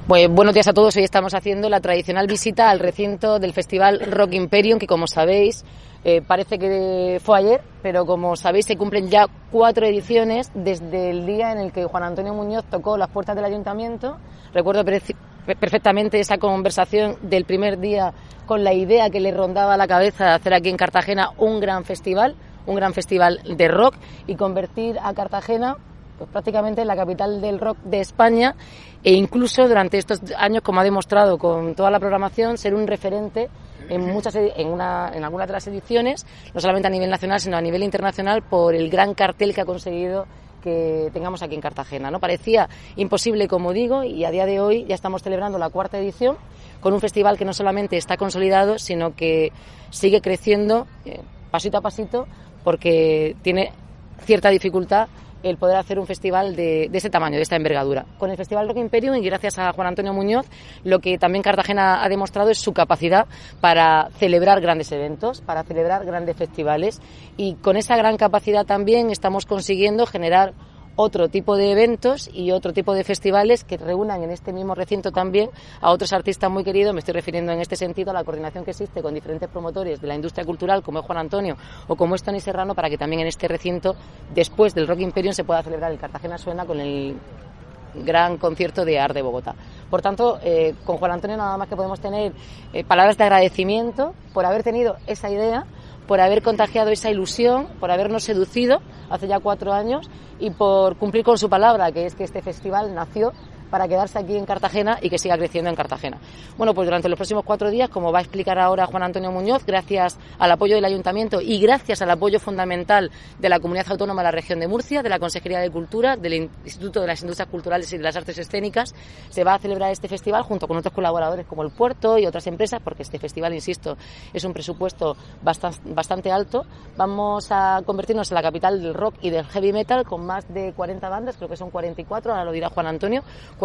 Pues buenos días a todos. Hoy estamos haciendo la tradicional visita al recinto del Festival Rock Imperium, que como sabéis parece que fue ayer, pero como sabéis se cumplen ya 4 ediciones desde el día en el que Juan Antonio Muñoz tocó las puertas del Ayuntamiento. Recuerdo perfectamente esa conversación del primer día con la idea que le rondaba la cabeza de hacer aquí en Cartagena un gran festival de rock y convertir a Cartagena pues prácticamente la capital del rock de España, e incluso durante estos años, como ha demostrado con toda la programación, ser un referente en algunas de las ediciones, no solamente a nivel nacional sino a nivel internacional, por el gran cartel que ha conseguido que tengamos aquí en Cartagena, ¿no? Parecía imposible, como digo, y a día de hoy ya estamos celebrando la 4ª edición con un festival que no solamente está consolidado, sino que sigue creciendo pasito a pasito, porque tiene cierta dificultad el poder hacer un festival de ese tamaño, de esta envergadura. Con el Festival Rock Imperium, y gracias a Juan Antonio Muñoz, lo que también Cartagena ha demostrado es su capacidad para celebrar grandes eventos, para celebrar grandes festivales, y con esa gran capacidad también estamos consiguiendo generar otro tipo de eventos y otro tipo de festivales que reúnan en este mismo recinto también a otros artistas muy queridos. Me estoy refiriendo en este sentido a la coordinación que existe con diferentes promotores de la industria cultural, como es Juan Antonio o como es Tony Serrano, para que también en este recinto, después del Rock Imperium, se pueda celebrar el Cartagena Suena con el gran concierto de Art de Bogotá. Por tanto, con Juan Antonio nada más que podemos tener palabras de agradecimiento por haber tenido esa idea, por haber contagiado esa ilusión, por habernos seducido hace ya 4 años y por cumplir con su palabra, que es que este festival nació para quedarse aquí en Cartagena y que siga creciendo en Cartagena. Bueno, pues durante los próximos 4 días, como va a explicar ahora Juan Antonio Muñoz, gracias al apoyo del Ayuntamiento y gracias al apoyo fundamental de la Comunidad Autónoma de la Región de Murcia, de la Consejería de Cultura, del Instituto de las Industrias Culturales y de las Artes Escénicas, se va a celebrar este festival junto con otros colaboradores como el Puerto y otras empresas, porque este festival, insisto, es un presupuesto bastante alto. Vamos a convertirnos en la capital del rock y del heavy metal, con más de 40 bandas, creo que son 44, ahora lo dirá Juan Antonio,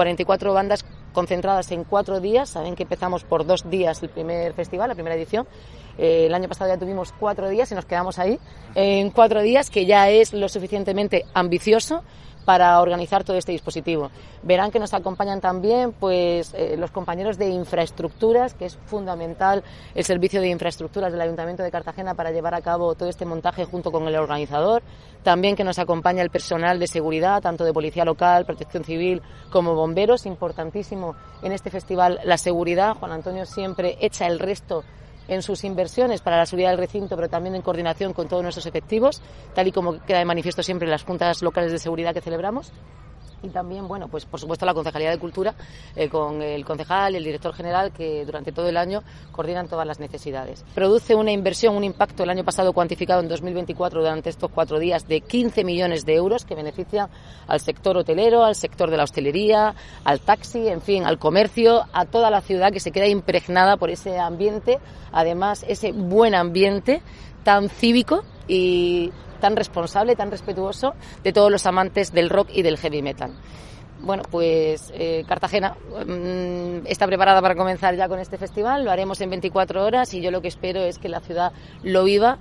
44 bandas concentradas en 4 días. Saben que empezamos por 2 días el primer festival, la primera edición. El año pasado ya tuvimos 4 días y nos quedamos ahí en 4 días, que ya es lo suficientemente ambicioso para organizar todo este dispositivo. Verán que nos acompañan también pues los compañeros de infraestructuras, que es fundamental el servicio de infraestructuras del Ayuntamiento de Cartagena para llevar a cabo todo este montaje junto con el organizador. También que nos acompaña el personal de seguridad, tanto de policía local, protección civil como bomberos. Importantísimo en este festival la seguridad. Juan Antonio siempre echa el resto en sus inversiones para la seguridad del recinto, pero también en coordinación con todos nuestros efectivos, tal y como queda de manifiesto siempre en las juntas locales de seguridad que celebramos. Y también, bueno, pues por supuesto la Concejalía de Cultura, con el concejal y el director general, que durante todo el año coordinan todas las necesidades. Produce una inversión, un impacto el año pasado cuantificado en 2024 durante estos 4 días de 15 millones de euros, que beneficia al sector hotelero, al sector de la hostelería, al taxi, en fin, al comercio, a toda la ciudad, que se queda impregnada por ese ambiente, además ese buen ambiente tan cívico y tan responsable, tan respetuoso de todos los amantes del rock y del heavy metal. Bueno, pues Cartagena está preparada para comenzar ya con este festival. Lo haremos en 24 horas y yo lo que espero es que la ciudad lo viva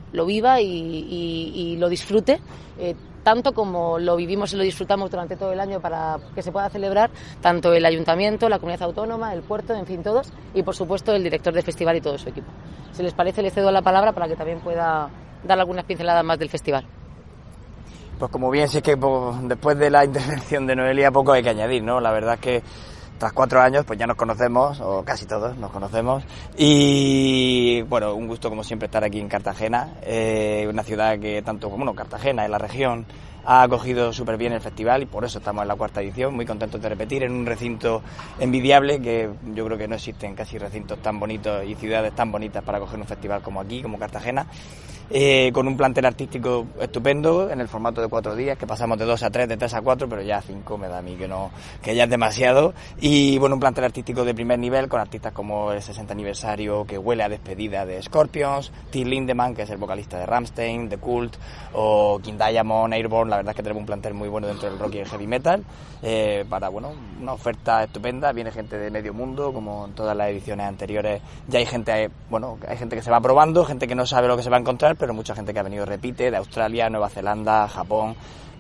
y lo disfrute, tanto como lo vivimos y lo disfrutamos durante todo el año, para que se pueda celebrar tanto el Ayuntamiento, la Comunidad Autónoma, el Puerto, en fin, todos, y por supuesto el director del festival y todo su equipo. Si les parece, le cedo la palabra para que también pueda dar algunas pinceladas más del festival. Pues como bien, si es que después de la intervención de Noelia poco hay que añadir, ¿no? La verdad es que tras 4 años pues ya nos conocemos, o casi todos nos conocemos, y bueno, un gusto como siempre estar aquí en Cartagena, una ciudad que tanto como Cartagena en la región ha acogido súper bien el festival, y por eso estamos en la 4ª edición, muy contentos de repetir en un recinto envidiable, que yo creo que no existen casi recintos tan bonitos y ciudades tan bonitas para acoger un festival como aquí, como Cartagena. Con un plantel artístico estupendo en el formato de 4 días, que pasamos de 2 a 3, de 3 a 4, pero ya a 5 me da a mí que ya es demasiado. Y bueno, un plantel artístico de primer nivel con artistas como el 60 aniversario, que huele a despedida, de Scorpions, Till Lindemann, que es el vocalista de Rammstein, The Cult, o King Diamond, Airborne. La verdad es que tenemos un plantel muy bueno dentro del rock y el heavy metal, para una oferta estupenda. Viene gente de medio mundo, como en todas las ediciones anteriores. Ya hay gente, hay gente que se va probando, gente que no sabe lo que se va a encontrar, pero mucha gente que ha venido repite, de Australia, Nueva Zelanda, Japón.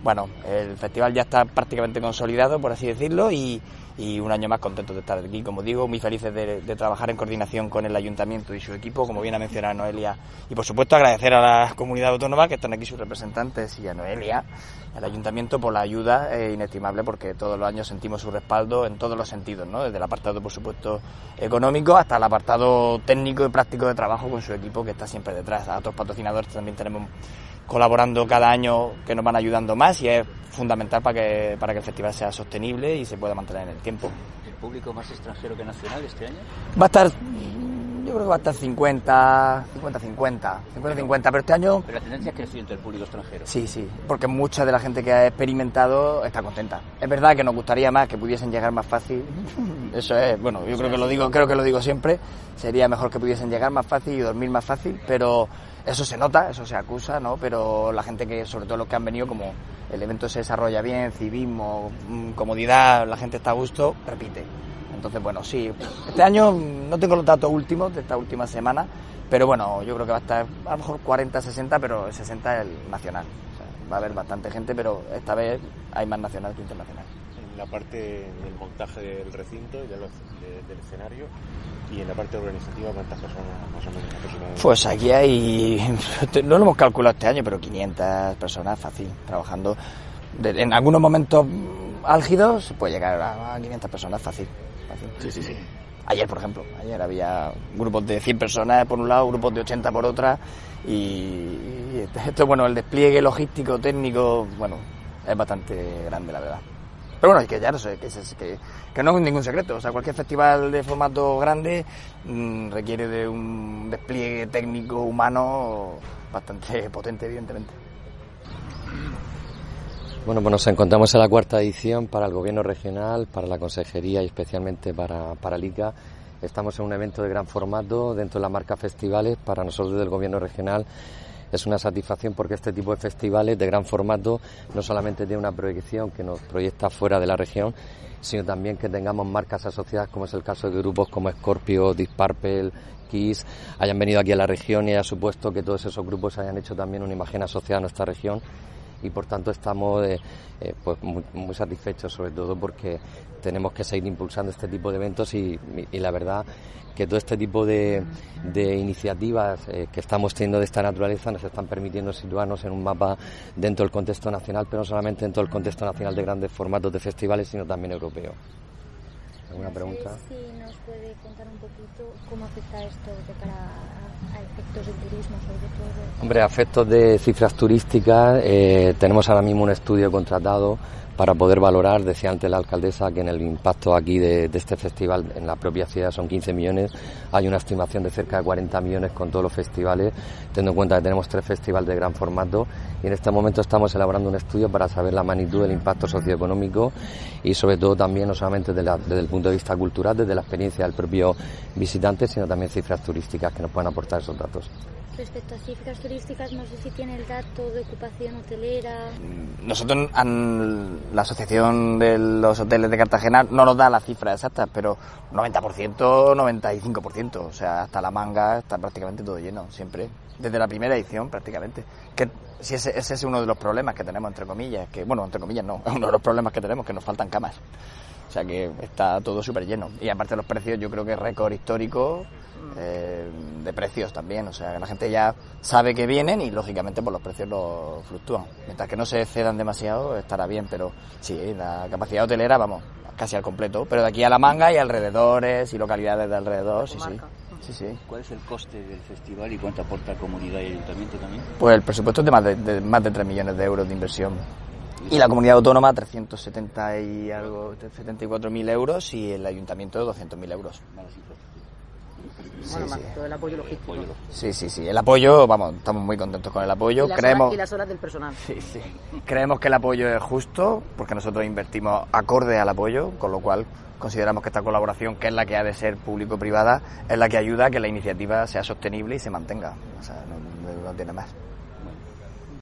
bueno, el festival ya está prácticamente consolidado, por así decirlo, y un año más contentos de estar aquí, como digo, muy felices de trabajar en coordinación con el Ayuntamiento y su equipo, como bien ha mencionado Noelia, y por supuesto agradecer a la comunidad autónoma que están aquí sus representantes y a Noelia, al Ayuntamiento, por la ayuda inestimable, porque todos los años sentimos su respaldo en todos los sentidos, ¿no? Desde el apartado, por supuesto, económico hasta el apartado técnico y práctico de trabajo con su equipo, que está siempre detrás. A otros patrocinadores también tenemos colaborando cada año, que nos van ayudando más, y es fundamental para que el festival sea sostenible y se pueda mantener en el tiempo. ¿El público más extranjero que nacional este año? Va a estar, yo creo que va a estar 50-50, pero este año... Pero la tendencia es creciente del público extranjero. Sí, porque mucha de la gente que ha experimentado está contenta. Es verdad que nos gustaría más, que pudiesen llegar más fácil. Eso es, bueno, yo creo que lo digo siempre. Sería mejor que pudiesen llegar más fácil y dormir más fácil, pero eso se nota, eso se acusa, ¿no? Pero la gente que, sobre todo los que han venido, como el evento se desarrolla bien, civismo, comodidad, la gente está a gusto, repite. Entonces, bueno, sí, este año no tengo los datos últimos de esta última semana, pero bueno, yo creo que va a estar a lo mejor 40-60, pero el 60 es el nacional. O sea, va a haber bastante gente, pero esta vez hay más nacional que internacional. En la parte del montaje del recinto y del escenario, y en la parte organizativa, ¿cuántas personas más o menos aproximadamente? Pues aquí hay, no lo hemos calculado este año, pero 500 personas fácil, trabajando. En algunos momentos álgidos se puede llegar a 500 personas fácil. Sí. Ayer, por ejemplo, había grupos de 100 personas por un lado, grupos de 80 por otra, y esto, bueno, el despliegue logístico, técnico, bueno, es bastante grande, la verdad. Pero bueno, es que ya no sé, que no es ningún secreto. O sea, cualquier festival de formato grande requiere de un despliegue técnico humano bastante potente, evidentemente. Bueno, pues nos encontramos en la cuarta edición para el Gobierno regional, para la Consejería y especialmente para el ICA. Estamos en un evento de gran formato dentro de la marca Festivales. Para nosotros del Gobierno regional es una satisfacción, porque este tipo de festivales de gran formato no solamente tiene una proyección que nos proyecta fuera de la región, sino también que tengamos marcas asociadas, como es el caso de grupos como Scorpio, Deep Purple, Kiss, hayan venido aquí a la región y haya supuesto que todos esos grupos hayan hecho también una imagen asociada a nuestra región. Y por tanto estamos pues muy satisfechos, sobre todo porque tenemos que seguir impulsando este tipo de eventos y la verdad que todo este tipo de iniciativas que estamos teniendo de esta naturaleza nos están permitiendo situarnos en un mapa dentro del contexto nacional, pero no solamente dentro del contexto nacional de grandes formatos de festivales, sino también europeo. ¿Alguna pregunta? Si nos puede contar un poquito cómo afecta esto de cara a efectos del turismo, sobre todo. Hombre, a efectos de cifras turísticas, tenemos ahora mismo un estudio contratado para poder valorar. Decía antes la alcaldesa que en el impacto aquí de este festival en la propia ciudad son 15 millones, hay una estimación de cerca de 40 millones con todos los festivales, teniendo en cuenta que tenemos 3 festivales de gran formato, y en este momento estamos elaborando un estudio para saber la magnitud del impacto socioeconómico y sobre todo también no solamente desde el punto de vista cultural, desde la experiencia del propio visitante, sino también cifras turísticas que nos puedan aportar esos datos. Respecto a cifras turísticas, no sé si tiene el dato de ocupación hotelera. Nosotros, la Asociación de los Hoteles de Cartagena no nos da las cifras exactas, pero 90%, 95%, o sea, hasta la manga está prácticamente todo lleno, siempre, desde la primera edición prácticamente. Que si ese es uno de los problemas que tenemos, entre comillas, que bueno, entre comillas no, es uno de los problemas que tenemos, que nos faltan camas. O sea que está todo súper lleno. Y aparte de los precios, yo creo que es récord histórico de precios también. O sea, que la gente ya sabe que vienen y lógicamente pues los precios los fluctúan. Mientras que no se excedan demasiado, estará bien. Pero sí, la capacidad hotelera, vamos, casi al completo. Pero de aquí a La Manga y alrededores y localidades de alrededor, sí. ¿Cuál es el coste del festival y cuánto aporta comunidad y ayuntamiento también? Pues el presupuesto es de más de 3 millones de euros de inversión. Y la comunidad autónoma 374.000 euros y el ayuntamiento 200.000 euros. Bueno, más todo el apoyo logístico. Sí. El apoyo, vamos, estamos muy contentos con el apoyo. Y las horas del personal. Sí. Creemos que el apoyo es justo, porque nosotros invertimos acorde al apoyo, con lo cual consideramos que esta colaboración, que es la que ha de ser público-privada, es la que ayuda a que la iniciativa sea sostenible y se mantenga. O sea, no tiene más.